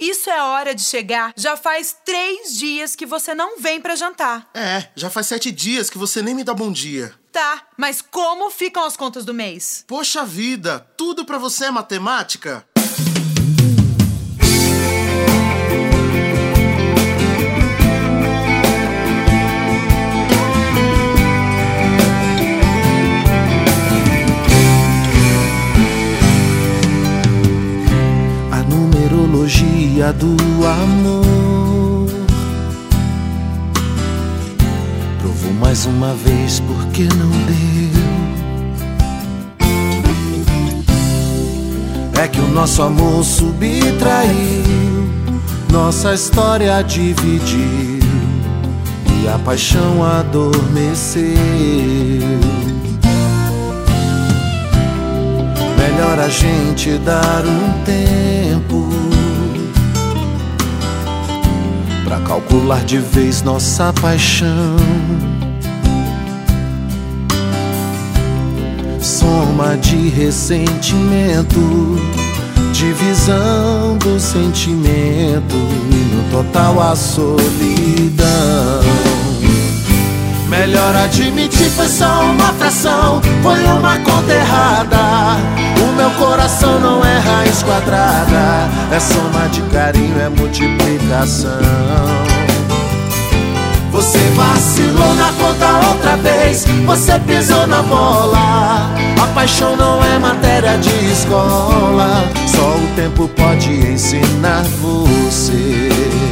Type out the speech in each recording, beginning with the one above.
Isso é hora de chegar. Já faz 3 dias que você não vem pra jantar. Já faz 7 dias que você nem me dá bom dia. Tá, mas como ficam as contas do mês? Poxa vida, tudo pra você é matemática? Numerologia do amor provou mais uma vez porque não deu. É que o nosso amor subtraiu, nossa história dividiu e a paixão adormeceu. Melhor a gente dar um tempo pra calcular de vez nossa paixão. Soma de ressentimento, divisão do sentimento e no total a solidão. Melhor admitir, foi só uma fração, foi uma conta errada. O meu coração não é raiz quadrada, é soma de carinho, é multiplicação. Você vacilou na conta outra vez, você pisou na bola. A paixão não é matéria de escola, só o tempo pode ensinar você.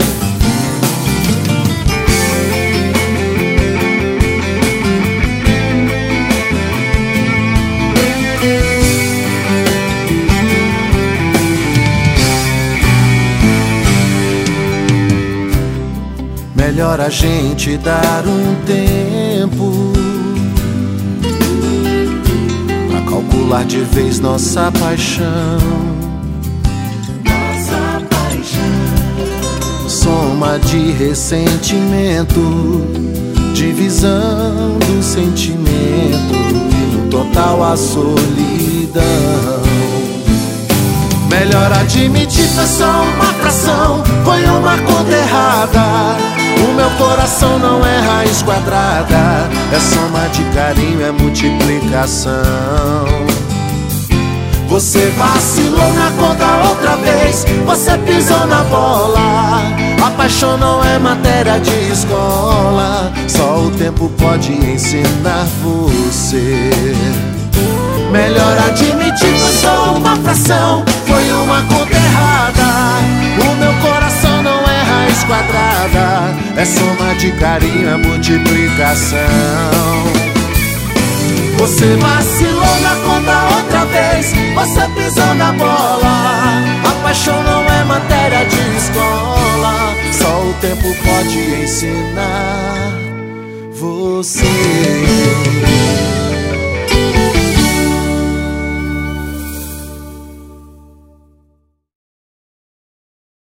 Melhor a gente dar um tempo pra calcular de vez nossa paixão. Nossa paixão. Soma de ressentimento, divisão do sentimento e no total a solidão. Melhor admitir, foi só uma fração, foi uma conta errada. O meu coração não é raiz quadrada, é soma de carinho, é multiplicação. Você vacilou na conta outra vez, você pisou na bola. A paixão não é matéria de escola, só o tempo pode ensinar você. Melhor admitir, foi só uma fração, foi uma conta errada. O meu coração não é raiz quadrada, é soma de carinho, é multiplicação. Você vacilou na conta outra vez, você pisou na bola. A paixão não é matéria de escola, só o tempo pode ensinar você.